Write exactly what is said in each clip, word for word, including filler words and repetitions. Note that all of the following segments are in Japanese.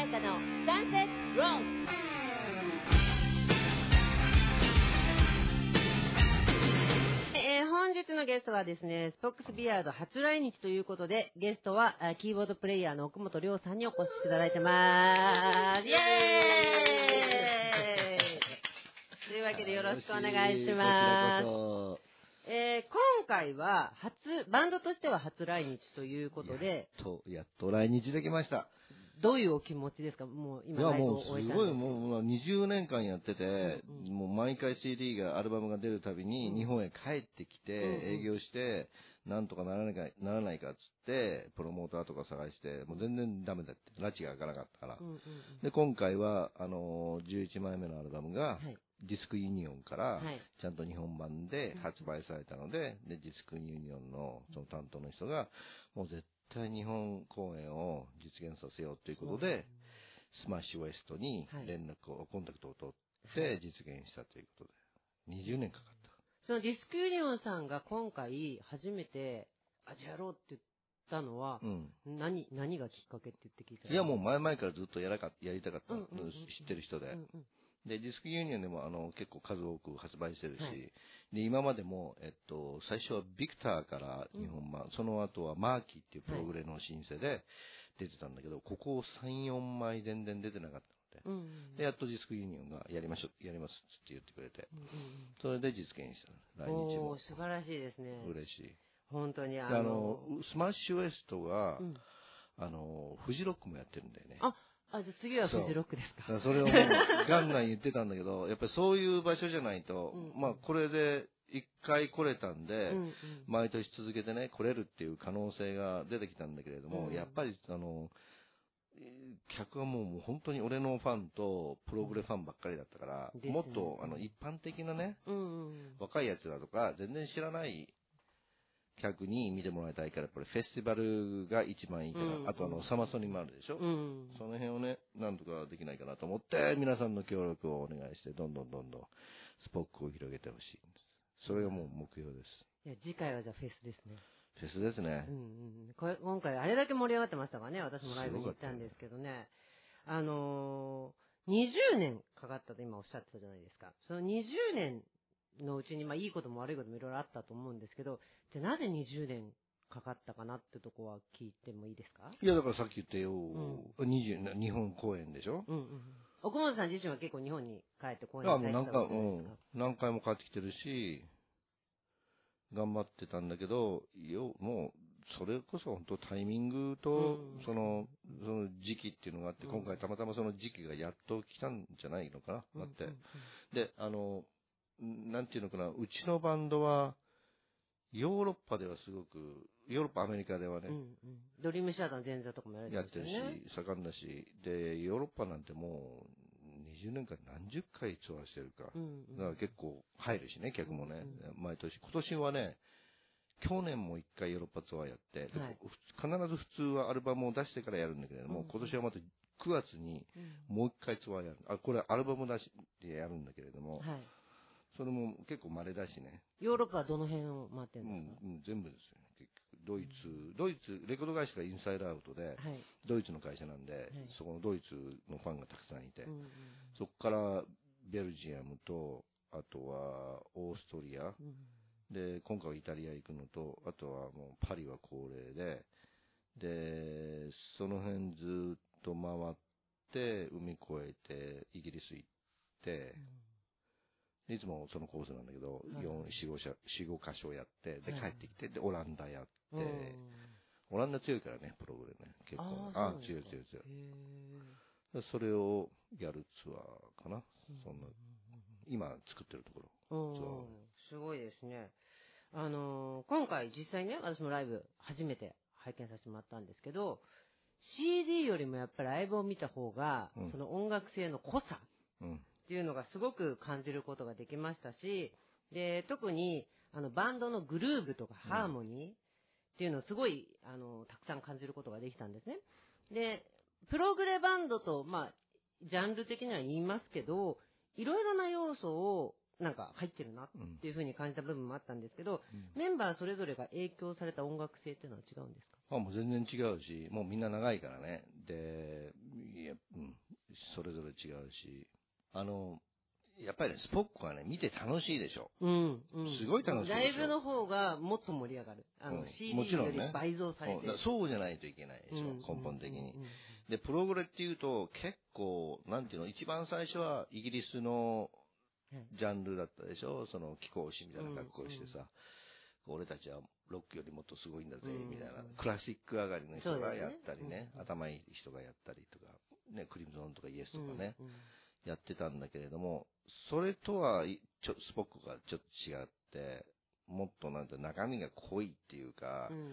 彩香のサンセットローン。えー、本日のゲストはですね、スポックスビアード初来日ということで、ゲストはキーボードプレイヤーの奥本亮さんにお越しいただいてまーす。イエーイというわけでよろしくお願いします。えー、今回は初、バンドとしては初来日ということで、 やっと、やっと来日できました。 どういうお気持ちですか？もう今ライブを終えたんですけど。 いやもうすごい、もうにじゅうねんかんやってて、うんうん、もう毎回 シーディー が、アルバムが出るたびに日本へ帰ってきて、営業して、なんとかならないか、ならないかっつって、プロモーターとか探して、もう全然ダメだって、拉致が開かなかったから。うんうんうん、で、今回は、あの、じゅういちまいめのアルバムが、はい、ディスクユニオンからちゃんと日本版で発売されたので、でディスクユニオンのその担当の人がもう絶対日本公演を実現させようということで、スマッシュウエストに連絡を、コンタクトを取って実現したということで、にじゅうねんかかった。 そのディスクユニオンさんが今回初めて、あ、じゃあやろうって言ったのは、うん、何、何がきっかけって言って聞いたら。 いやもう前々からずっとやらかやりたかった、うんうんうんうん、知ってる人で。うんうんで、ディスクユニオンでもあの結構数多く発売してるし、はい、で、今までも、えっと、最初はビクターから日本版、うん、その後はマーキーっていうプログレのシンセで出てたんだけど、はい、ここさん、よんまい全然出てなかったので、うんうん、で、やっとディスクユニオンがやりましょう、やりますって言ってくれて、うんうん、それで実現した。来日も。 おー、素晴らしいですね。 嬉しい。 本当にあの、あのスマッシュウエストが、うん、あの、フジロックもやってるんだよね。 ああ、じゃあ次はフジロックですか？ それをもうガンガン言ってたんだけど、やっぱりそういう場所じゃないと、うんうん、まあこれで一回来れたんで、うんうん、毎年続けてね、来れるっていう可能性が出てきたんだけれども、うん、やっぱりあの、客はもう、もう本当に俺のファンとプログレファンばっかりだったから、うん、もっとあの一般的なね、うんうん、若い奴らとか全然知らない客に見てもらいたいから、これフェスティバルが一番いいから、うんうん、あとあのサマソニもあるでしょ、うん、その辺をね、なんとかできないかなと思って、皆さんの協力をお願いして、どんどんどんどんスポックを広げてほしいんです。それがもう目標です。 いや、次回はじゃあフェスですね。 フェスですね。 うんうん、これ今回あれだけ盛り上がってましたからね、私もライブに行ったんですけどね。あのー、にじゅうねんかかったと今おっしゃってたじゃないですか。そのにじゅうねんのうちに、まあいいことも悪いこともいろいろあったと思うんですけど、じゃあなぜにじゅうねんかかったかなってとこは聞いてもいいですか？ いや、だからさっき言ったよ、うん、にじゅう日本公演でしょ、うんうん、 奥本さん自身は結構日本に帰って公演されてたわけですか？ いや、もう何回、うん、何回も帰ってきてるし、頑張ってたんだけど、よ、もう、それこそ本当タイミングと、その、その時期っていうのがあって、今回たまたまその時期がやっと来たんじゃないのかな、だって。で、あの、なんていうのかな、うちのバンドは、ヨーロッパではすごく、ヨーロッパ、アメリカではね、うんうん、 ドリームシアターの前座とかもやるんですよね。 やってるし、盛んだし、で、ヨーロッパなんてもう、にじゅうねんかん何十回ツアーしてるか。うんうん、だから結構入るしね、客もね、うんうん、毎年。今年はね、去年も一回ヨーロッパツアーやって、はい、必ず普通はアルバムを出してからやるんだけれども、うんうん、今年はまたくがつにもう一回ツアーやる。あ、これアルバム出してやるんだけれども、はい、それも結構稀だしね。 ヨーロッパはどの辺を回ってるんですか？ うん、うん、全部ですよね。結局ドイツ、うん、ドイツ、レコード会社がインサイドアウトで、はい、ドイツの会社なんで、はい、そこのドイツのファンがたくさんいて、うんうん、そこからベルジアムと、あとはオーストリア、うんで、今回はイタリア行くのと、あとはもうパリは恒例で、で、その辺ずっと回って、海越えて、イギリス行って、うん、いつもそのコースなんだけど、はい、よん、よん、ご箇所やって、で、帰ってきて、で、オランダやって、うん、オランダ強いからね、プログレね、結構。ああ、強い強い強い。それをやるツアーかな、うん、そんな、今作ってるところ。 すごいですね。あのー、今回実際ね、私もライブ初めて拝見させてもらったんですけど、シーディー よりもやっぱりライブを見た方が、うん、その音楽性の濃さっていうのがすごく感じることができましたし、で、特にあのバンドのグルーヴとかハーモニーっていうのをすごい、あの、たくさん感じることができたんですね。で、プログレバンドと、まあ、ジャンル的には言いますけど、いろいろな要素をなんか入ってるなっていうふうに感じた部分もあったんですけど、うん、メンバーそれぞれが影響された音楽性っていうのは違うんですか？ あ、もう全然違うし、もうみんな長いからね。で、いや、うん、それぞれ違うし、あの、やっぱりね、スポックはね、見て楽しいでしょ。うん。うん、すごい楽しいでしょ。 ライブの方がもっと盛り上がる。あの、うん、シーディー より倍増されてる。 うん、そうじゃないといけないでしょ、うん、根本的に、うんうんうん。で、プログレっていうと、結構、なんていうの、一番最初はイギリスのジャンルだったでしょ。その貴公子みたいな格好をしてさ、うんうん、俺たちはロックよりもっとすごいんだぜ、みたいな、うんうん、クラシック上がりの人がやったりね、ね、うんうん、頭いい人がやったりとか、ね、クリムゾンとかイエスとかね、うんうん、やってたんだけれども、それとはちょスポックがちょっと違って、もっとなんて中身が濃いっていうか、うんうん、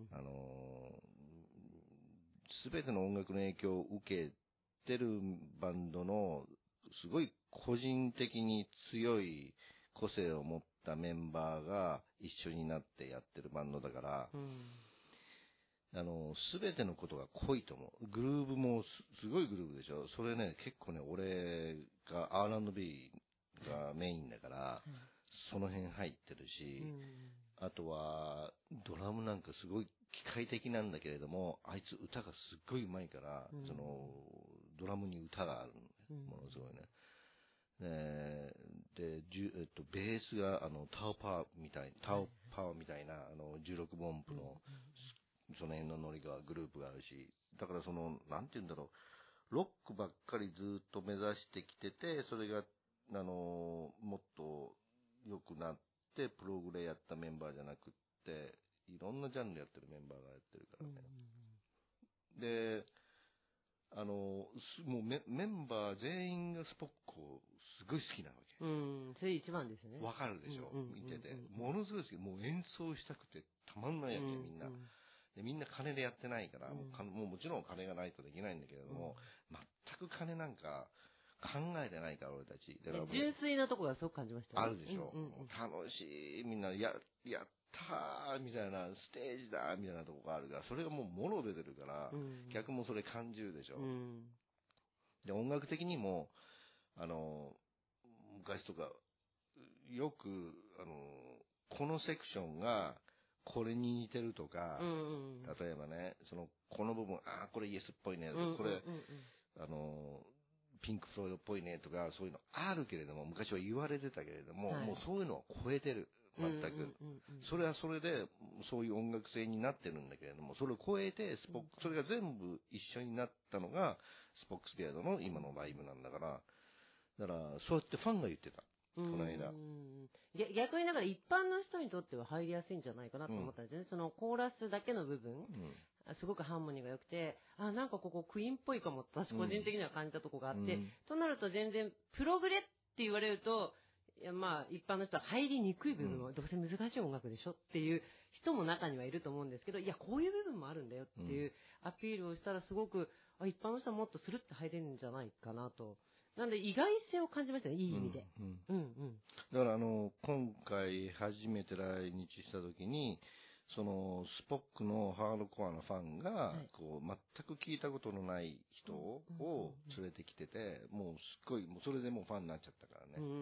あのすべての音楽の影響を受けてるバンドのすごい個人的に強い個性を持ったメンバーが一緒になってやってるバンドだから、うん、あの、すべてのことが濃いと思う。グルーブも す, すごいグルーブでしょ。それね、結構ね、俺が アールアンドビー がメインだから、うん、その辺入ってるし、うん、あとは、ドラムなんかすごい機械的なんだけれども、あいつ歌がすっごい上手いから、うん、その、ドラムに歌があるのね、うん、ものすごいね。えー、で、えっと、ベースが、あの、タオパーみたい、タオパーみたいな、あの、じゅうろくボンプの、その辺のノリが、グループがあるし、だからその、なんて言うんだろう、ロックばっかりずっと目指してきてて、それが、あの、もっと良くなって、プログレやったメンバーじゃなくって、いろんなジャンルやってるメンバーがやってるからね。うん、で、あの、もうメメンバー全員がスポックをすごい好きなわけ。 うん、それ一番ですね。 わかるでしょ、うんうん、見てて。ものすごい好き。もう演奏したくてたまんないわけ、みんな。でみんな金でやってないから、うん、も, うもうもちろん金がないとできないんだけれども、うん、全く金なんか考えてないから、俺たち。だから純粋なところがすごく感じました、 ね。あるでしょ、うんうんうん。楽しい、みんなや、やったーみたいな、ステージだーみたいなとこがあるから、それがもうもろ出てるから、うん、逆もそれ感じるでしょ、うん。で、音楽的にも、あの、昔とか、よく、あの、このセクションが、これに似てるとか、うんうん、例えばね、その、この部分、ああ、これイエスっぽいね、うんうんうん、これ、あの、ピンク・フロイドっぽいねとか、そういうのあるけれども、昔は言われてたけれども、はい、もうそういうのは超えてる。全く、うんうんうんうん。それはそれで、そういう音楽性になってるんだけれども、それを超えて、スポック、それが全部一緒になったのが、スポックスピアードの今のライブなんだから、だから、そうやってファンが言ってた。この間。 逆にだから一般の人にとっては入りやすいんじゃないかなと思ったんですね。うん、そのコーラスだけの部分、うん、すごくハーモニーが良くて、あ、なんかここクイーンっぽいかもって私個人的には感じたとこがあって、うん、となると全然プログレって言われると、いやまあ一般の人は入りにくい部分はどうせ難しい音楽でしょっていう人も中にはいると思うんですけど、いやこういう部分もあるんだよっていうアピールをしたらすごく、あ、一般の人はもっとスルッと入れるんじゃないかなと。なんで意外性を感じましたね、いい意味で。うんうん。うんうん、 だからあの、今回初めて来日した時に、そのスポックのハードコアなファンが、はい、こう、全く聞いたことのない人を連れてきてて、もうすっごい、もうそれでもうファンになっちゃったからね。うんうん、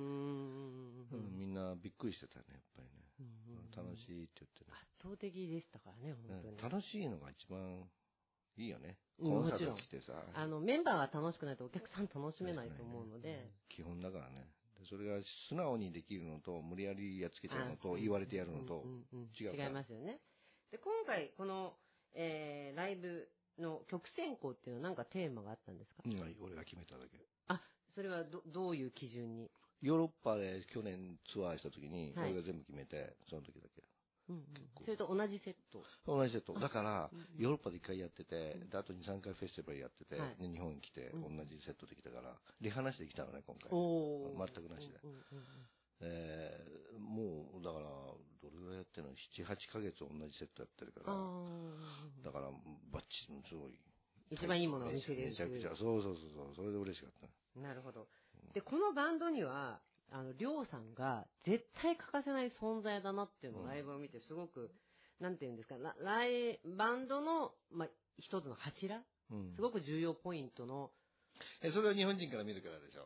みんなびっくりしてたね、やっぱりね。うんうん、楽しいって言ってね。 圧倒的でしたからね、本当に。 楽しいのが一番いいよね。コンサート来てさ、 あの、メンバーが楽しくないとお客さん楽しめないと思うので。ね、 基本だからね。それが素直にできるのと、無理やりやっつけちゃうのと、言われてやるのと、違うから。 違いますよね。で、今回、この、えー、ライブの曲選考っていうのは何かテーマがあったんですか？ うん、俺が決めただけ。 あ、それはど、どういう基準に？ ヨーロッパで去年ツアーした時に、俺が全部決めて、その時だけ。 うんうん、それと同じセット同じセット。だから、ヨーロッパで一回やってて、で、あとに、さんかいフェスティバルやってて、はい、で、日本に来て、同じセットできたから、リハなしで来たのね、今回。全くなしで。えー、もう、だから、どれぐらいやってるの ?なな、はちかげつ同じセットやってるから、だから、バッチリ、すごい。 一番いいものを見せれる。 めちゃくちゃ、そうそうそう、それで嬉しかった。 なるほど。で、このバンドには、あの、りょうさんが絶対欠かせない存在だなっていうのをライブを見てすごく、うん、なんていうんですか、ライ、バンドの、まあ、一つの柱、うん、すごく重要ポイントの。 え、それは日本人から見るからでしょ？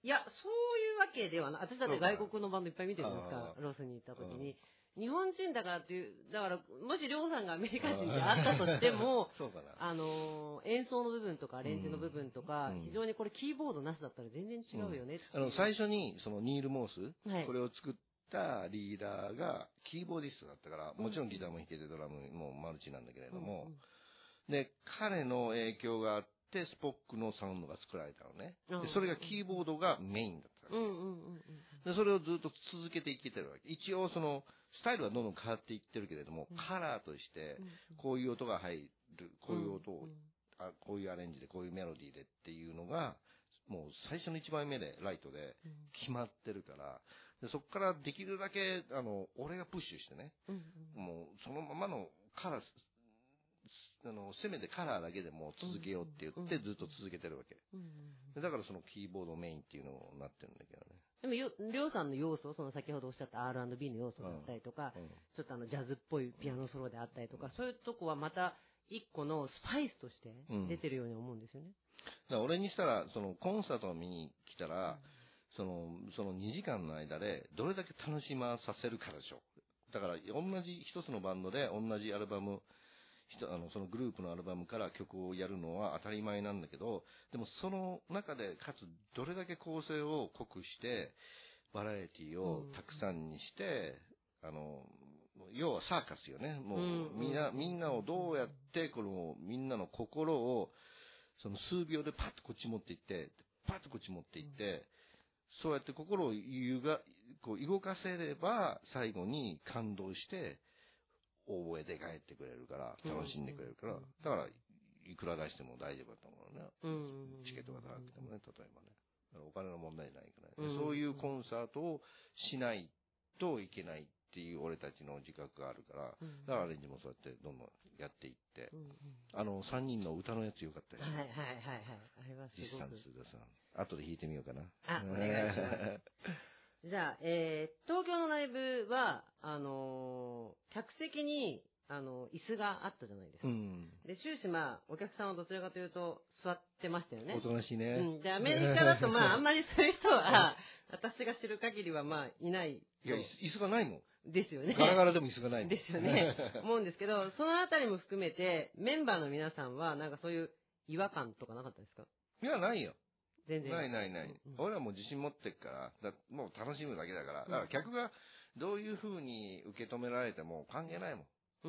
いや、そういうわけではない。私だって外国のバンドいっぱい見てるんですか、ロスに行った時に。日本人だからっていう、だから、もしりょうさんがアメリカ人であったとしても、あの、演奏の部分とかアレンジの部分とか、うん、非常にこれキーボードなしだったら全然違うよねっていう、 うん、あの、最初に、そのニール・モース、はい、これを作ったリーダーがキーボーディストだったから、もちろんギターも弾けてドラムもマルチなんだけれども、うんうん、で、彼の影響があって、スポックのサウンドが作られたのね。で、それがキーボードがメインだったわけ。で、それをずっと続けていけてるわけ。一応その、スタイルはどんどん変わっていってるけれども、うん、カラーとして、こういう音が入る、こういう音を、あ、こういうアレンジで、こういうメロディーでっていうのが、もう最初の一番目で、ライトで決まってるから、でそこからできるだけ、あの、俺がプッシュしてね、もうそのままのカラー、あの、せめてカラーだけでも続けようって言ってずっと続けてるわけ。だからそのキーボードメインっていうのになってるんだけどね。 でも、りょうさんの要素、その先ほどおっしゃった アールアンドビー の要素だったりとか、うんうん、ちょっとあのジャズっぽいピアノソロであったりとか、うん、そういうとこはまた一個のスパイスとして出てるように思うんですよね。 だから俺にしたら、そのコンサートを見に来たら、うん、その、そのにじかんの間でどれだけ楽しまさせるからでしょ。だから同じ一つのバンドで同じアルバム、あのそのグループのアルバムから曲をやるのは当たり前なんだけど、でもその中でかつどれだけ構成を濃くしてバラエティをたくさんにして、うん、あの要はサーカスよね。もうみんなみんなをどうやってこのみんなの心をその数秒でパッとこっち持っていってパッとこっち持っていって、うん、そうやって心をゆがこう動かせれば最後に感動して大声で帰ってくれるから、楽しんでくれるから、だから、いくら出しても大丈夫だと思うね。チケットが高くてもね、例えばね。だからお金の問題ないからね。そういうコンサートをしないといけないっていう俺たちの自覚があるから、だからアレンジもそうやってどんどんやっていって、あの、さんにんの歌のやつよかったよね。 はいはいはいはい。あれはすごく。 ディスタンスでさ、後で弾いてみようかな。 あ、お願いします。じゃあ、えー、東京のライブは、あのー、客席に、あの、椅子があったじゃないですか。うん、で、終始まあ、お客さんはどちらかというと、座ってましたよね。 おとなしいね。 うん。で、アメリカだとまあ、あんまりそういう人は、私が知る限りはまあ、いない。 いや、椅子がないもん。 ですよね。 ガラガラでも椅子がないもん。 ですよね。思うんですけど、そのあたりも含めて、メンバーの皆さんは、なんかそういう違和感とかなかったですか？ いや、ないよ。 全然。 ないないない。うん、俺はもう自信持ってっから、だもう楽しむだけだから、だから客がどういう風に受け止められても関係ないもん。うん、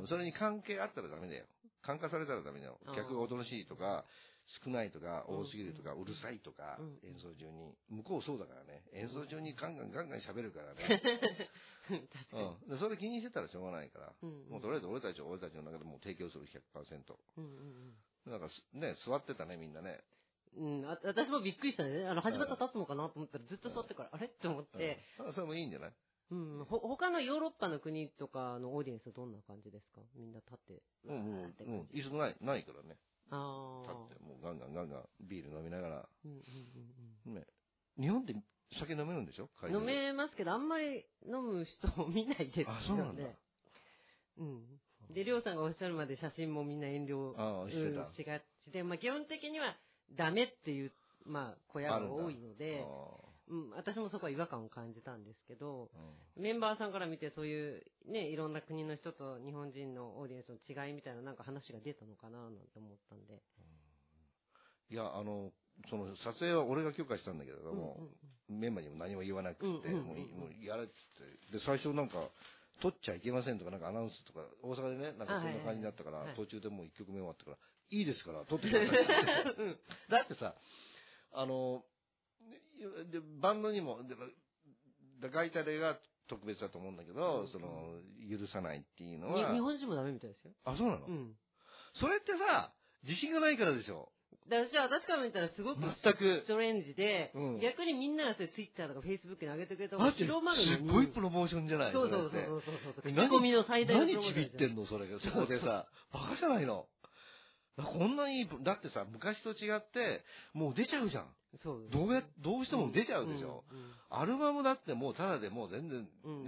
それに関係あったらダメだよ。感化されたらダメだよ。客がおとなしいとか、少ないとか、多すぎるとか、うるさいとか、演奏中に。向こうそうだからね。演奏中にガンガンガンガン喋るからね。うん。でそれ気にしてたらしょうがないから。もうとりあえず俺たちは俺たちの中でもう提供する ひゃくパーセント。なんかね、座ってたね、みんなね。 うん、あ私もびっくりしたね。あの、始まったら立つのかなと思ったらずっと座ってから、あれって思って。 それもいいんじゃない？ うん、ほ他のヨーロッパの国とかのオーディエンスはどんな感じですか？みんな立って。 うんうん、うん、椅子ない、ないからね。 ああ。立って、もうガンガンガンガンビール飲みながら。うんうんうん、ね。日本って酒飲めるんでしょ？ 飲めますけど、あんまり飲む人を見ないですよね。 あ、そうなんだ。 うん。で、りょうさんがおっしゃるまで写真もみんな遠慮してた、 うん、しがちで、まあ基本的にはダメっていう、まあ小屋が多いので、うん、私もそこは違和感を感じたんですけど、うん、メンバーさんから見てそういうね、いろんな国の人と日本人のオーディエンスの違いみたいななんか話が出たのかななんて思ったんで。 うん、いや、あの、その撮影は俺が許可したんだけれども、うんうんうん、メンバーにも何も言わなくて、うんうんうんうん、もう、もうやれってって、で、最初なんか、撮っちゃいけませんとかなんかアナウンスとか、大阪でね、なんかそんな感じになったから、はいはい、途中でもういっきょくめ終わったから、いいですから、撮ってください。うん、だってさ、あの、でバンドにも、ガイタレが特別だと思うんだけど、うん、その、許さないっていうのは。 日本人もダメみたいですよ。 あ、そうなの？ うん。 それってさ、自信がないからでしょ。 だから私から見たらすごく全くストレンジで、うん、逆にみんながそれツイッターとかフェイスブックに上げてくれた方が広まるのに。すごいプロモーションじゃない？ そうそうそうそうそう。 何込みの最大のプロモーション。 何ちびってんのそれが。そこでさ、バカじゃないの。こんないい、だってさ、昔と違って、もう出ちゃうじゃん。そうですね、どうや、どうしても出ちゃうでしょ。うんうんうん、アルバムだってもうただでもう全然ね、うんうん、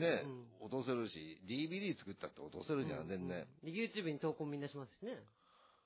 落とせるし、ディーブイディー 作ったって落とせるじゃん、うんうん、全然。 YouTube に投稿みんなしますしね。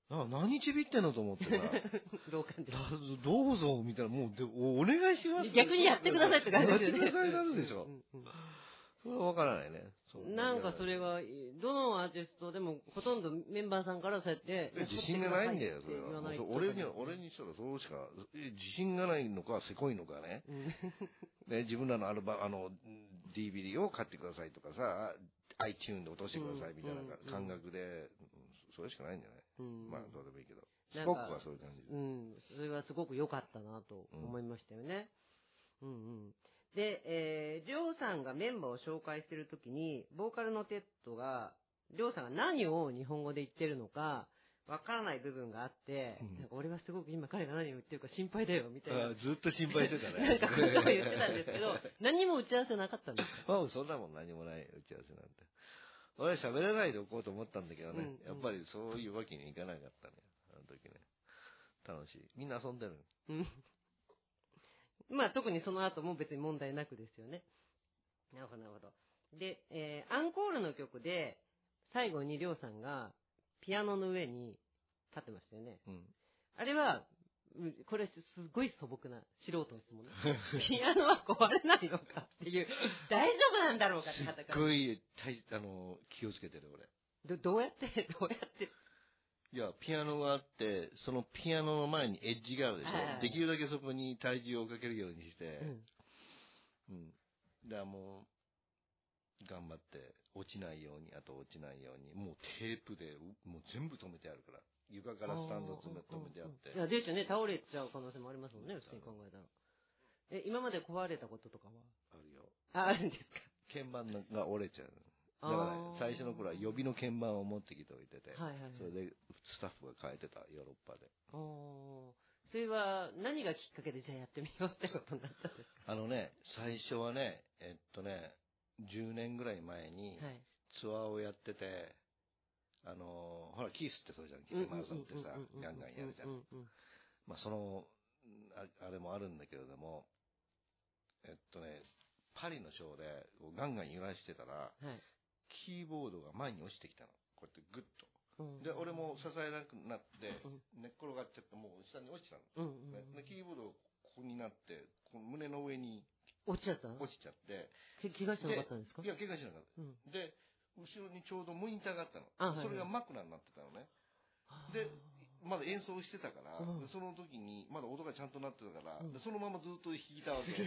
あ、何ちびってんのと思ってさ。 同感です。 どうぞ、みたいな、もうで、お願いします。 逆にやってくださいって感じですよね。 やってくださいになるでしょ。うんうん、それはわからないね。 なんかそれが、どのアーティストでもほとんどメンバーさんからそうやって。 自信がないんだよ、それは。俺には、俺にしたらそうしか、自信がないのか、せこいのかね。ね、自分らのアルバム、あの、ディーブイディー を買ってくださいとかさ、iTunes で落としてくださいみたいな感覚で、それしかないんじゃない、うん、まあ、どうでもいいけど。スポックはそういう感じ。 うん。それはすごく良かったなと思いましたよね。うん、うんうんで、えー、りょうさんがメンバーを紹介してるときに、ボーカルのテッドが、りょうさんが何を日本語で言ってるのか、わからない部分があって、うん、なんか俺はすごく今彼が何を言ってるか心配だよ、みたいな。 あずっと心配してたね。 なんかことを言ってたんですけど、何も打ち合わせなかったんですか？ まあ、そんなもん何もない打ち合わせなんて。俺は喋らないでおこうと思ったんだけどね、うんうん、やっぱりそういうわけにいかなかったね、あの時ね。楽しい。みんな遊んでる。うんまあ特にその後も別に問題なくですよね。なるほど、なるほど。で、えー、アンコールの曲で、最後にりょうさんがピアノの上に立ってましたよね。うん、あれは、これすごい素朴な素人の質問ね。ピアノは壊れないのかっていう、大丈夫なんだろうかって方から。 すっごい、あの、気をつけてる俺。 ど、どうやって、どうやっていや、ピアノがあって、そのピアノの前にエッジがあるでしょ。はいはい、できるだけそこに体重をかけるようにして、うん。うん。だからもう、頑張って、落ちないように、あと落ちないように、もうテープで、もう全部止めてあるから。床からスタンドを止めてあって。 いや、でしょね、倒れちゃう可能性もありますもんね、普通に考えたら。え、今まで壊れたこととかはあるよ。 あ、あるんですか。 鍵盤が折れちゃう。だから、最初の頃は予備の鍵盤を持ってきておいてて、はいはいはい、それでスタッフが変えてた、ヨーロッパで。 おそれは何がきっかけでじゃあやってみようってことになったんですか？ あのね、最初はね、えっとね、じゅうねんぐらい前にツアーをやってて、あの、ほら、キースってそうじゃん、キースマラソンってさ、ガンガンやるじゃん。まあ、そのあ、あれもあるんだけれども、えっとね、パリのショーでガンガン揺らしてたら、はい、キーボードが前に落ちてきたの。こうやってグッと。うん、で、俺も支えなくなって、寝っ転がっちゃって、もう下に落ちたの。うんうんうん、でキーボードここになって、この胸の上に落ちちゃったの？ 落ちちゃって。 怪我しなかったんですか？ いや、怪我しなかった。うん、で、後ろにちょうどモニターがあったの。はいはい、それがマクナになってたのね。で、まだ演奏してたから、うん、その時に、まだ音がちゃんとなってたから、うん、でそのままずっと弾いたわけ。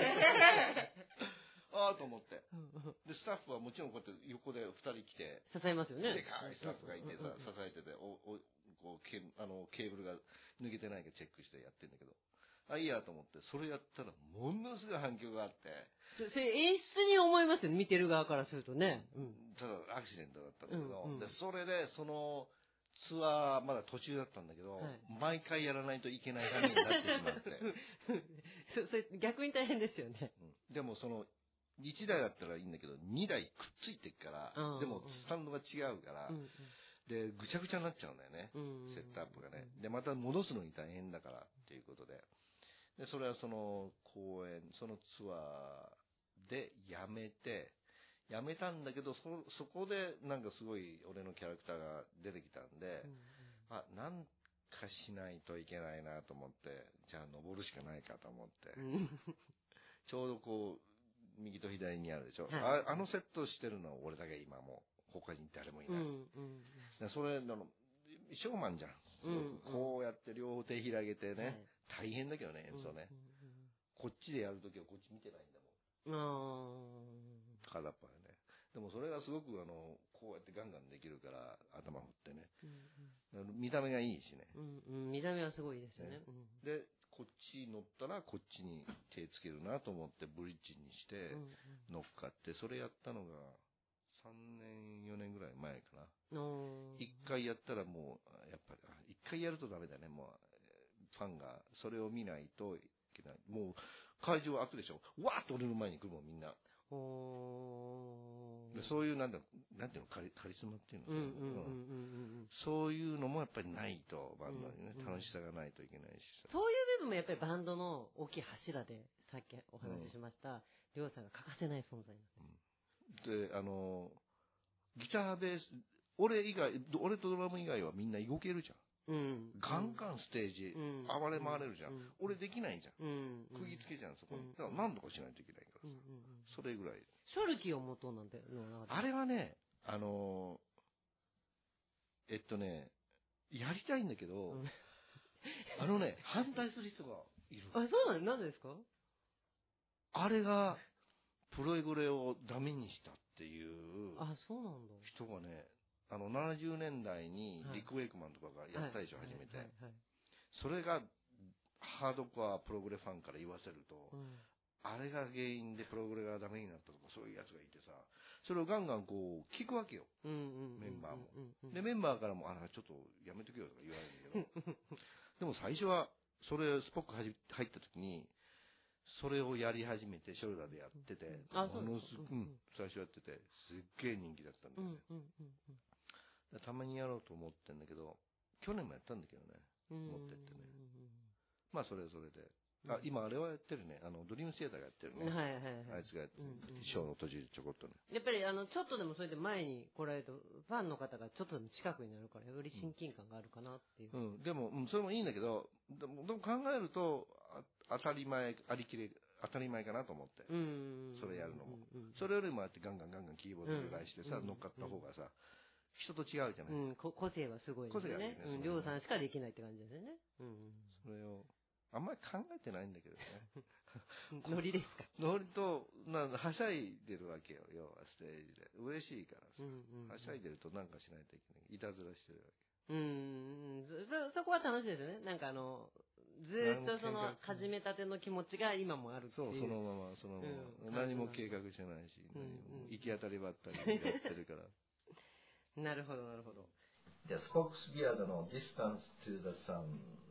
ああと思って。で、スタッフはもちろんこうやって横で二人来て。 支えますよね。 でかいスタッフがいてさ、支えてて、お、お、こう、ケあの、ケーブルが抜けてないかチェックしてやってんだけど。あ、いいやと思って、それやったらものすごい反響があって。 それ演出に思いますよね、見てる側からするとね。 うん、ただ、アクシデントだったんだけど、うんうん、で、それで、その、ツアー、まだ途中だったんだけど、はい、毎回やらないといけないためになってしまって。 そそれ逆に大変ですよね。 うん、でもその、いちだいだったらいいんだけど、にだいくっついてるから、うん、でもスタンドが違うから、うん、で、ぐちゃぐちゃになっちゃうんだよね、うん、セットアップがね。で、また戻すのに大変だからっていうことで。で、それはその公演、そのツアーでやめて、やめたんだけど、そ、そこでなんかすごい俺のキャラクターが出てきたんで、うん、あ、なんかしないといけないなと思って、じゃあ登るしかないかと思って、ちょうどこう、右と左にあるでしょ、はい、あ, あのセットしてるのは俺だけ今もう他に誰もいない、うんうんうん、それあのショーマンじゃん、うんうん、こうやって両手広げてね、はい、大変だけどね演奏ね、うんうんうん、こっちでやるときはこっち見てないんだもん、あ片っぽでね。でもそれがすごくあのこうやってガンガンできるから頭振ってね、うんうん、見た目がいいしね、 うんうん、見た目はすごいですよね、ね、うん、 でこっち乗ったらこっちに手つけるなと思ってブリッジにして乗っかってそれやったのがさんねんよねんぐらい前かな。一回やったらもうやっぱり一回やるとダメだね、もうファンがそれを見ないといけない。もう会場開くでしょ、わーっと俺の前に来るもんみんな。でそういうなんだなんていうのカリ、カリスマっていうの、そういうのもやっぱりないとバンドにね、うんうん、楽しさがないといけないしさ、 そういう部分もやっぱりバンドの大きい柱でさっきお話ししましたりょうさんが欠かせない存在なんです、うん、であのギターベース俺以外俺とドラム以外はみんな動けるじゃん、 うん、ガンガンステージ、うん、暴れ回れるじゃん、うん、俺できないじゃん、うん、釘付けじゃんそこに、だから何とかしないといけないからさ、うん、それぐらい。 ショルキーを持とうなんてあれはね、あのー、えっとねやりたいんだけど、うん、あのね反対する人がいる。 あ、そうなんなんですか。 あれがプログレをダメにしたっていうあ、そうなんだ。 人がね、あのななじゅうねんだいにリック・ウェイクマンとかがやったでしょ、初めて。それがハードコアプログレファンから言わせると、うん、あれが原因でプログレがダメになったとかそういうやつがいてさ、それをガンガンこう聞くわけよ、メンバーも。で、メンバーからも、あら、ちょっとやめとけよとか言われるんだけど、でも最初は、それスポック入った時に、それをやり始めて、ショルダーでやってて、ものすごく、うん、最初やってて、すっげえ人気だったんだよね。たまにやろうと思ってんだけど、去年もやったんだけどね、持ってってね。まあ、それはそれで。あ、今あれはやってるね。あの、ドリームシアターがやってるね。はいはいはい。あいつがやってる。ショーの途中でちょこっとね。 やっぱり、あの、ちょっとでもそれで前に来られると、ファンの方がちょっとでも近くになるから、より親近感があるかなっていう。 うん、でも、うん、それもいいんだけど、でも、でも考えると、あ当たり前、ありきれ、当たり前かなと思って。うん。それやるのも。それよりもやってガンガンガンガンキーボードで依頼してさ、乗っかった方がさ、人と違うじゃない。うん、 個性はすごいですね。個性がね。うん、りょうさんしかできないって感じですよね。うん。 それを、あんまり考えてないんだけどね。 ノリですか。 ノリと、なはしゃいでるわけよ、要はステージで。嬉しいからさ。うんうんうん、はしゃいでるとなんかしないといけない。いたずらしてるわけ。うん、そ、そこは楽しいですよね。なんかあの、ずーっとその、始めたての気持ちが今もあるっていう。 そう、そのまま、そのまま。うん、何も計画してないし、うんうん、行き当たりばったりやってるから。 なるほど、なるほど。 じゃあ、スポークスビアードの Distance to the Sun。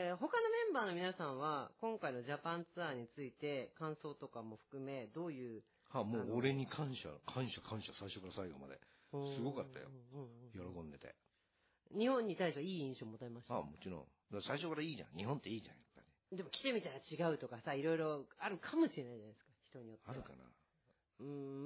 で、他のメンバーの皆さんは、今回のジャパンツアーについて、感想とかも含め、どういう。 はあ、もう俺に感謝、感謝、感謝、最初から最後まで。すごかったよ。喜んでて。 日本に対してはいい印象を持たれました。 ああ、もちろん。最初からいいじゃん。日本っていいじゃん、やっぱり。でも来てみたら違うとかさ、いろいろあるかもしれないじゃないですか、人によって。 あるかな。 うん、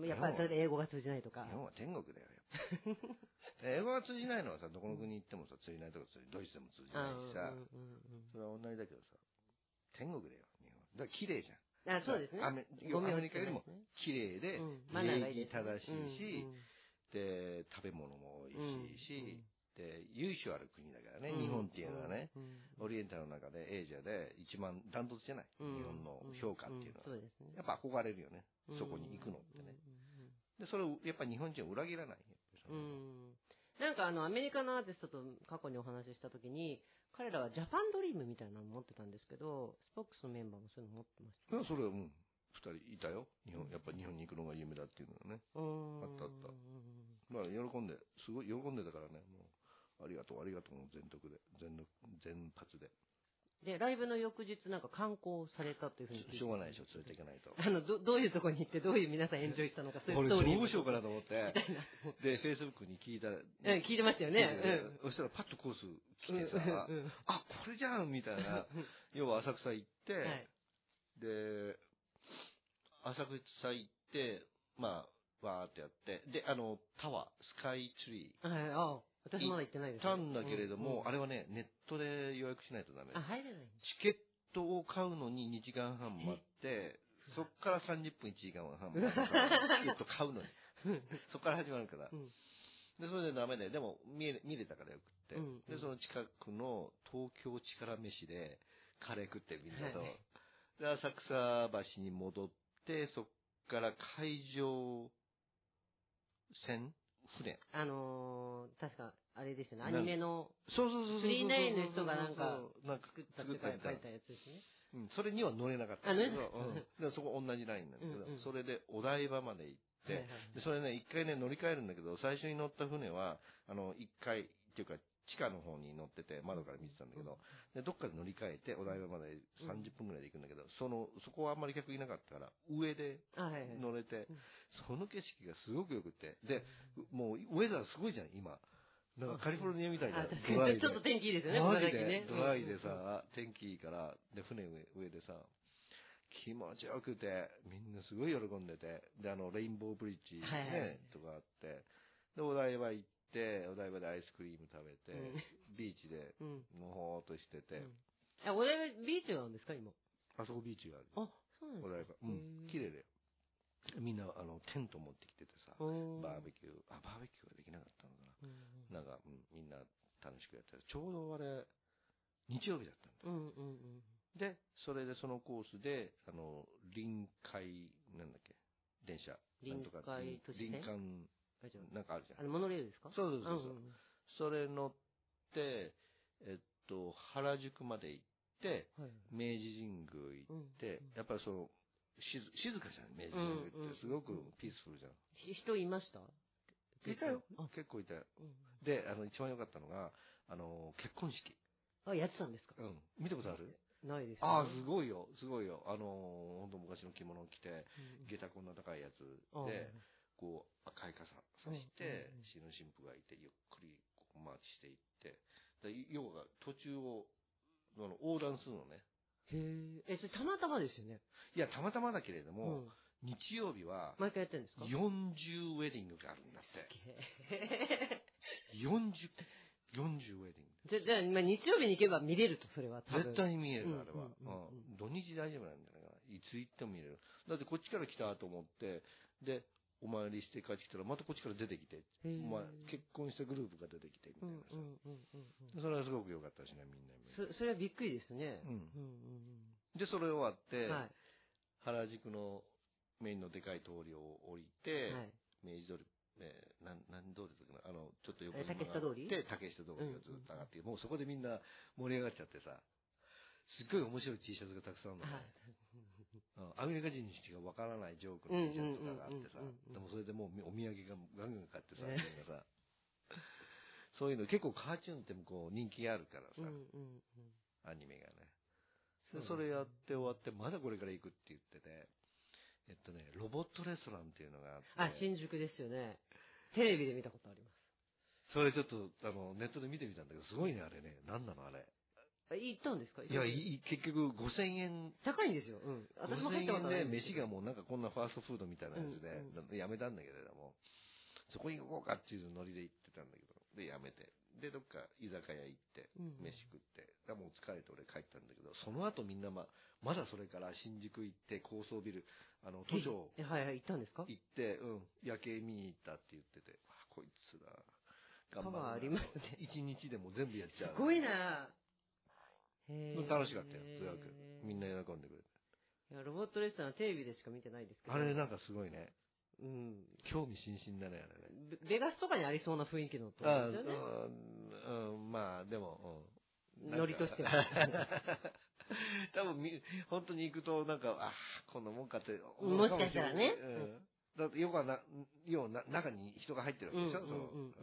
やっぱりそれで英語が通じないとか。 日本は天国だよ、やっぱ英語が通じないのはさ、どこの国行ってもさ、通じないとこ通じ、ドイツでも通じないしさ、それは同じだけどさ、天国だよ、日本。だから綺麗じゃん。 あ、そうですね。 アメリカよりも綺麗で、礼儀正しいし、で、食べ物も美味しいし、で、由緒ある国だからね、日本っていうのはね、オリエンタルの中で、エイジアで一番ダントツじゃない、日本の評価っていうのは。やっぱ憧れるよね、そこに行くのってね。で、それをやっぱ日本人は裏切らない。 なんかあの、アメリカのアーティストと過去にお話ししたときに、彼らはジャパンドリームみたいなの持ってたんですけど、スポックスのメンバーもそういうの持ってました。 いや、それは、うん。二人いたよ。日本、やっぱり日本に行くのが夢だっていうのはね。あったあった。まあ、喜んで、すごい喜んでたからね、もう、ありがとう、ありがとうの全力で、全力、全発で。 で、ライブの翌日なんか観光されたっていうふうに聞いて。 しょうがないでしょ、連れていかないと。 あの、ど、どういうとこに行って、どういう皆さんエンジョイしたのか、 そういうストーリー。俺どうしようかなと思って。で、フェイスブックに聞いたら。 聞いてましたよね。 そしたらパッとコース来てさ、あ、これじゃんみたいな。要は浅草行って、で、浅草行って、まあ、わーってやって、で、あの、タワー、スカイツリー。 はい、あ私まだ行ってないです。 行ったんだけれども、あれはね、ネットで予約しないとダメ。 あ、入れない。 チケットを買うのににじかんはん待って、そっからさんじゅっぷんいちじかんはん待って、チケット買うのに。そっから始まるから。で、それでダメで、でも見え、見れたからよくって。で、その近くの東京力飯でカレー食ってみんなと。で、浅草橋に戻って、そっから海上船船。 あのー、確か、あれですよね、アニメの、 そうそうそうそう。 フリーナインの人がなんか、作ったって書いたやつですね。 うん、それには乗れなかったけど、うん、そこ同じラインなんだけど、うんうん、それでお台場まで行って、はいはいはい、でそれね、一回ね、乗り換えるんだけど、最初に乗った船は、あの、一回、っていうか、地下の方に乗ってて、窓から見てたんだけど、で、どっかで乗り換えて、お台場までさんじゅっぷんぐらいで行くんだけど、その、そこはあんまり客いなかったから、上で乗れて、その景色がすごく良くて、で、もう、ウェザーすごいじゃん、今。なんかカリフォルニアみたいな。 ちょっと天気いいですよね、 マジで。ドライでさ、天気いいから、で、船上上でさ、気持ちよくて、みんなすごい喜んでて、で、あの、レインボーブリッジね、とかあって、で、お台場行って、お台場でアイスクリーム食べて、ビーチで、のほーっとしてて。 え、お台場ビーチがあるんですか、今。 あそこビーチがある。 あ、そうなんですか。 お台場。うん、綺麗だよ。みんな、あの、テント持ってきててさ、バーベキュー、あ、バーベキューはできなかったのかな。なんか、うん、みんな楽しくやってる。ちょうどあれ、日曜日だったんだ。うんうんうん、で、それでそのコースで、あの、臨海、なんだっけ、電車。 臨海都市線臨海、なんかあるじゃん。 あれ、モノレールですか？ そうそうそうそう、うんうん。それ乗って、えっと、原宿まで行って、はい、明治神宮行って、うんうん、やっぱりその、静静かじゃん、明治神宮って。すごくピースフルじゃん。 人いました？ いたよ。結構いたよ。で、あの、一番良かったのが、あの、結婚式。 あ、やってたんですか？ うん。見たことある？ ないです。 ああ、すごいよ、すごいよ。あの、本当昔の着物を着て、下駄こんな高いやつで、こう、赤い傘さして、死ぬ神父がいて、ゆっくりこうマーチしていって、要は途中を、あの横断するのね。 へえ、え、それたまたまですよね。 いや、たまたまだけれども、うん、日曜日は、 毎回やってるんですか？ よんじゅうウェディングがあるんだって。よんじゅう、よんじゅうウェディング。 じゃ、じゃあ、まあ、日曜日に行けば見れると、それは多分。 絶対に見える、あれは。土日大丈夫なんじゃないかな。いつ行っても見れる。だってこっちから来たと思って、で、お参りして帰ってきたら、またこっちから出てきて、まあ、結婚したグループが出てきて、みたいなさ。それはすごく良かったしね、みんな。 そ, それはびっくりですね。うん。 で、それ終わって、はい、原宿のメインのでかい通りを降りて、はい、明治通り、えー、なん、何通りだったかな、あの、ちょっと横に竹下通りで、竹下通りをずっと上がって、うんうん、もうそこでみんな盛り上がっちゃってさ、すっごい面白い T シャツがたくさんあるのね。はい、アメリカ人にしかわからないジョークの T シャツとかがあってさ、でもそれでもうお土産がガンガン買ってさ、みんなさ、そういうの結構カーチューンって向こう人気あるからさ、うんうんうん、 アニメがね。で、それやって終わって、まだこれから行くって言ってて、えっとね、ロボットレストランっていうのがあって。 あ、新宿ですよね。テレビで見たことあります。 それちょっと、あの、ネットで見てみたんだけど、すごいね、あれね。なんなのあれ。 行ったんですか？ いや、い結局ごせんえん。 高いんですよ。うん。 私も入ったことない。ごせんえんで飯がもうなんかこんなファーストフードみたいなやつで、うんうん、やめたんだけれども、そこに行こうかっていうノリで行ってたんだけど、で、やめて。で、どっか居酒屋行って、飯食って、うん、もう疲れて俺帰ったんだけど、その後みんなま、まだそれから新宿行って、高層ビル、あの、都庁。 はいはい、行ったんですか？ 行って、うん、夜景見に行ったって言ってて、わあ、こいつだ。 パワーありますね。 一日でも全部やっちゃう。 すごいな。 へー。楽しかったよ、とにかく。みんな喜んでくれて。 いや、ロボットレストランテレビでしか見てないですけど。 あれなんかすごいね。 うん。 興味津々だね、あれね。 ベガスとかにありそうな雰囲気のところですよね。 うん、うん、まあ、でも、 うん。ノリとしては。 多分み、本当に行くと、なんか、あこんなもんかって思う。もしかしたらね。 うん。だって、要はな、要はな、中に人が入ってるわけでしょ、その。うんうん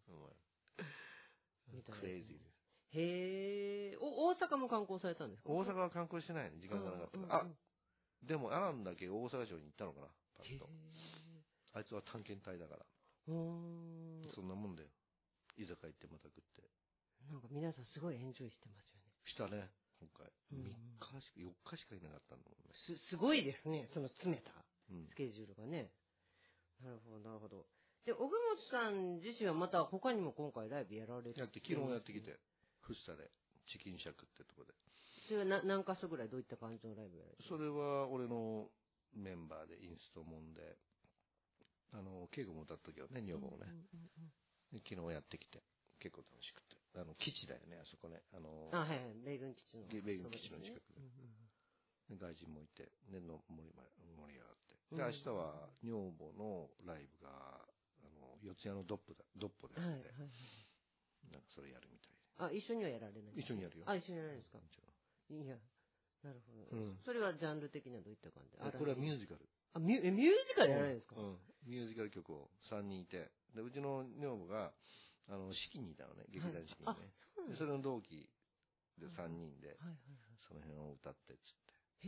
うん。クレイジーです。 へえ。お、大阪も観光されたんですか？ 大阪は観光してないね。時間がなかったから。あ、でも、アランだけ大阪城に行ったのかな、パッと。あいつは探検隊だから。そんなもんだよ。居酒屋行ってまた食って。 なんか皆さんすごいエンジョイしてますよね。 したね、今回。みっかしか、よっかしかいなかったんだもんね。 す、すごいですね、その詰めたスケジュールがね。うん、なるほど、なるほど。で、小久保さん自身はまた他にも今回ライブやられてやって、昨日やってきて、フスタで、チキンシャクってとこで。 それはな何か所ぐらいどういった感じのライブやられてる？ それは俺のメンバーでインストもんで、あの、稽古も歌った時はね、女房をね、昨日やってきて、結構楽しくて。あの、基地だよね、あそこね。あの、 あ、はいはい、米軍基地の。 米軍基地の近くで。で外人もいて、で、の盛り、盛り上がって。で、明日は女房のライブが、あの、四谷のドップだ、ドッポであって、なんかそれやるみたいで。 あ、一緒にはやられない？ 一緒にやるよ。 あ、一緒にやられるんですか？いや、なるほど。 うん。 それはジャンル的にはどういった感じで？ これはミュージカル。 あ、ミュミュージカルやられるんですか？ うん。ミュージカル曲をさんにんいて、で、うちの女房が、あの、式にいたのね、劇団四季にね。で、それの同期でさんにんで、その辺を歌ってっつって。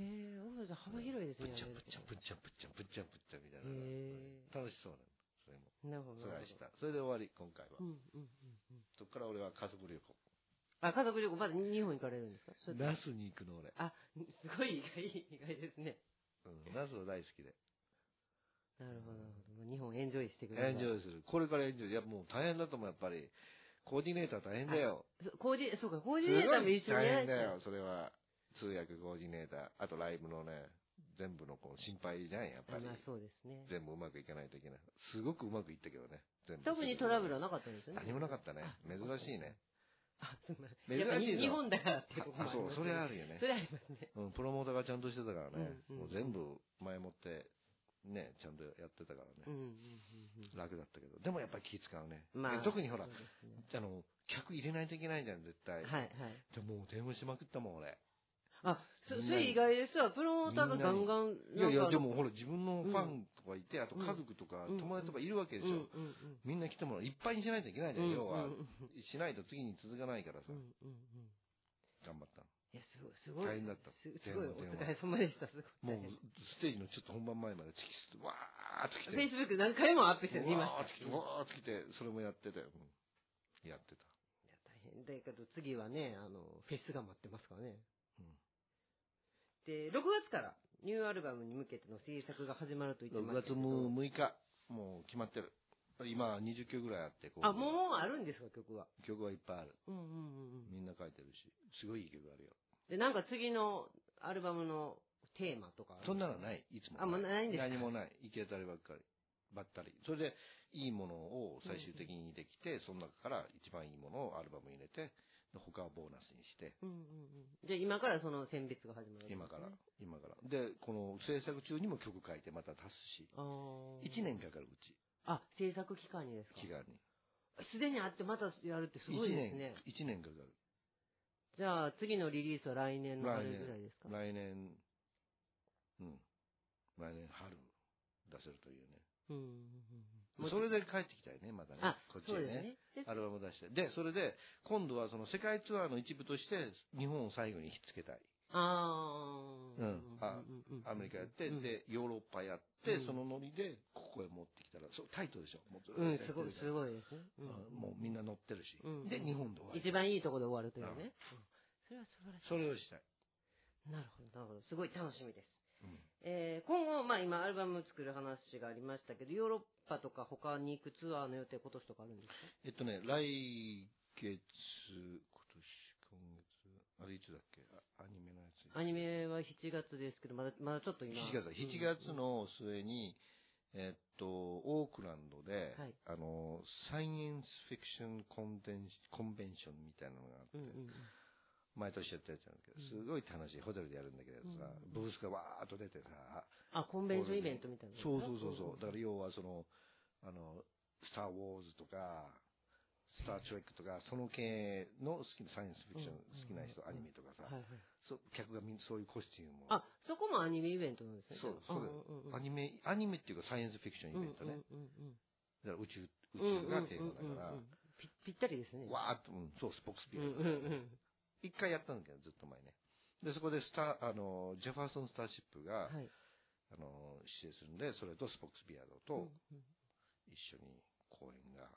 へえ、大野さん幅広いですね。 ぷっちゃぷっちゃぷっちゃぷっちゃぷっちゃぷっちゃみたいな。楽しそうなの。それも。 なるほど。 それはした。それで終わり、今回は。 うんうんうんうん。 そっから俺は家族旅行。 あ、家族旅行、まだ日本行かれるんですか？ 那須に行くの俺。 あ、すごい意外、意外ですね。 うん、那須は大好きで。 なるほど、なるほど。日本エンジョイしてください。 エンジョイする。これからエンジョイ。いや、もう大変だと思う、やっぱり。コーディネーター大変だよ。 コーディ、そうか、コーディネーターも一緒に大変だよ、それは。通訳コーディネーター。あとライブのね、全部のこう心配じゃん、やっぱり。 まあそうですね。 全部うまくいかないといけない。すごくうまくいったけどね。全部。 特にトラブルはなかったんですよね。 何もなかったね。珍しいね。 あ、すみません。珍しい。 日本だからってことあ、そう、それあるよね。 それありますね。 うん、プロモーターがちゃんとしてたからね。もう全部前もって、ね、ちゃんとやってたからね。楽だったけど。でもやっぱり気使うね。まあ。特にほら、あの、客入れないといけないじゃん、絶対。 はいはい。 でももう電話しまくったもん、俺。 あ、それ意外ですわ。プロモーターがガンガン。 いやいや、でもほら、自分のファンとかいて、あと家族とか友達とかいるわけでしょ。みんな来てもらう。いっぱいにしないといけないじゃん、要は。しないと次に続かないからさ。頑張った。 いや、すごい、すごい。 大変だった。 すごい、お疲れ様でした、すごい。 もう、ステージのちょっと本番前まで突き捨て、わーっと来て。 フェイスブック何回もアップして見ました。 わーっと来て、わーっと来て、それもやってたよ。やってた。 いや、大変だけど、次はね、あの、フェスが待ってますからね。うん。で、ろくがつからニューアルバムに向けての制作が始まると言ってましたけど。 ろくがつむいか、もう決まってる。今にじゅっきょくぐらいあって、 あ、もうあるんですか、曲は。 曲はいっぱいある。 うんうんうん。 みんな書いてるし、すごいいい曲あるよ。 で、なんか次のアルバムのテーマとか。 そんなのない、いつも。 あ、もうないんですか？ 何もない。行き当たりばっかり。ばったり。それで、いいものを最終的にできて、うん、その中から一番いいものをアルバムに入れて、他はボーナスにして。 うんうんうん。じゃあ今からその選別が始まる、ね、 今から、今から。で、この制作中にも曲書いてまた足すし。いちねんかかるうち。 あ、制作期間にですか？ 期間に。 すでにあってまたやるってすごいですね。 いちねんかかる。 じゃあ次のリリースは来年の春ぐらいですか？ 来年、うん。来年春出せるというね。 うんうんうん、それで帰ってきたいね、またね。 あ、 こっちへね。ねアルバム出して。で、それで、今度はその世界ツアーの一部として、日本を最後にひっつけたい。 ああ。うん。あ、アメリカやって、うん、で、ヨーロッパやって、うん、そのノリで、ここへ持ってきたら、そう、タイトでしょ。もうずっとうん、すごい、すごいですね。 うん、もうみんな乗ってるし。うん、で、日本で終わる。 一番いいところで終わるというね。うん、それは素晴らしい。 それをしたい。 なるほど、なるほど。すごい楽しみです。 うん、 えー、今後、まあ今アルバム作る話がありましたけど、ヨーロッパとか他に行くツアーの予定今年とかあるんですか？ えっとね、来月、今年、今月、あれいつだっけ？アニメのやつ。 アニメはしちがつですけど、まだ、まだちょっと今。 しちがつ、しちがつの末に、えっと、オークランドで、はい、あの、サイエンスフィクションコンベンコンベンションみたいなのがあって、うんうんうん、毎年やったやつなんだけど、すごい楽しい。ホテルでやるんだけどさ、うん、ブースがわーっと出てさ。 あ、コンベンションイベントみたいな。 そうそうそうそう。だから要はその、あの、スター・ウォーズとか、スター・トレックとか、その系の好きなサイエンスフィクション好きな人、アニメとかさ、はいはい、そ客がみんなそういうコスチュームを。 あ、そこもアニメイベントなんですね。 そう、そう、うんうん、アニメ、アニメっていうかサイエンスフィクションイベントね。うんうんうん、だから宇宙、宇宙がテーマだから。 ぴ, ぴったりですね。 わーっと、うん、そう、スポークスピア、ね。うんうんうん一回やったんだけど、ずっと前ね。で、そこでスター、あの、ジェファーソン・スターシップが、はい、あの、指定するんで、それとスポークスビアードと一緒に公演があって、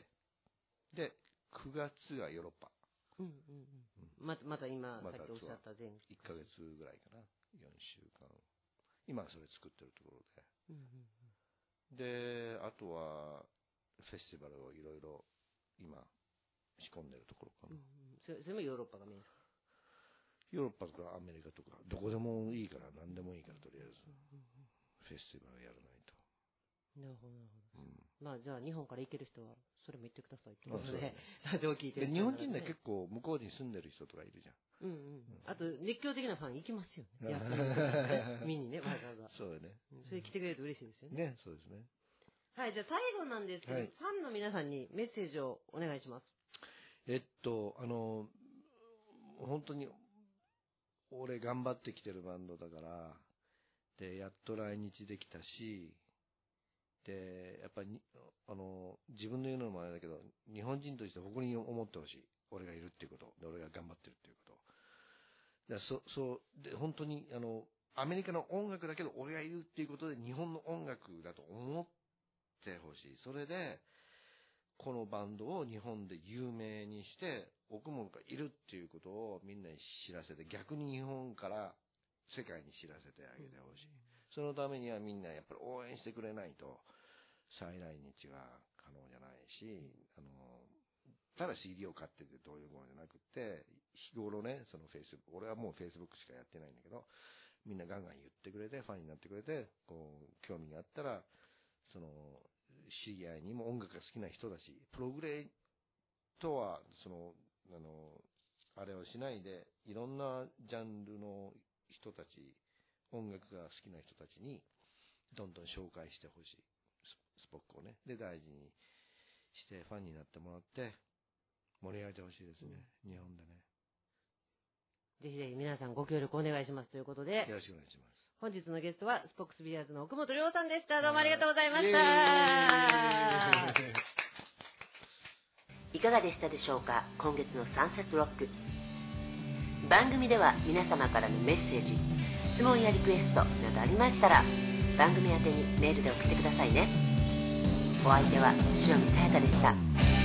で、くがつがヨーロッパ。 うんうんうんうん、また、また今、さっきおっしゃった前いっかげつぐらいかな。よんしゅうかん。今それ作ってるところで。うんうんうん、で、あとは、フェスティバルをいろいろ今、仕込んでるところかな。うん、 それ、それもヨーロッパがメインですか？ ヨーロッパとかアメリカとか、どこでもいいから、何でもいいから、とりあえず、フェスティバルやらないと。 なるほど、なるほど。うん、まあ、じゃあ、日本から行ける人は、それも言ってくださいってことで、ラジオを聞いてる、 ね。日本人で結構、向こうに住んでる人とかいるじゃん。 うんうん。あと、熱狂的なファン行きますよね。やっぱり、見にね、わざわざ。 そうよね。 それ来てくれると嬉しいですよね。 ね、そうですね。 はい、じゃあ最後なんですけど、はい、ファンの皆さんにメッセージをお願いします。 えっと、あの、本当に、俺頑張ってきてるバンドだから、で、やっと来日できたし、で、やっぱり、あの、自分の言うのもあれだけど、日本人として誇りに思ってほしい。俺がいるっていうこと。で、俺が頑張ってるっていうこと。で、そ、そう、で、本当に、あの、アメリカの音楽だけど、俺がいるっていうことで、日本の音楽だと思ってほしい。それで、このバンドを日本で有名にして、奥本がいるっていうことをみんなに知らせて、逆に日本から世界に知らせてあげてほしい。うん、そのためにはみんなやっぱり応援してくれないと、再来日は可能じゃないし、あの、ただ シーディー を買っててどういうものじゃなくて、日頃ね、そのフェイスブック、俺はもうフェイスブックしかやってないんだけど、みんなガンガン言ってくれて、ファンになってくれて、こう、興味があったら、その、知り合いにも音楽が好きな人だし、プログレとは、その、あの、あれをしないで、いろんなジャンルの人たち、音楽が好きな人たちに、どんどん紹介してほしい。スポックをね。で、大事にして、ファンになってもらって、盛り上げてほしいですね。うん、日本でね。 ぜひぜひ皆さんご協力お願いしますということで。 よろしくお願いします。 本日のゲストは、スポックスビアーズの奥本亮さんでした。どうもありがとうございました。いかがでしたでしょうか、今月のサンセットロック。番組では皆様からのメッセージ、質問やリクエストなどありましたら、番組宛てにメールで送ってくださいね。お相手は塩見さやかでした。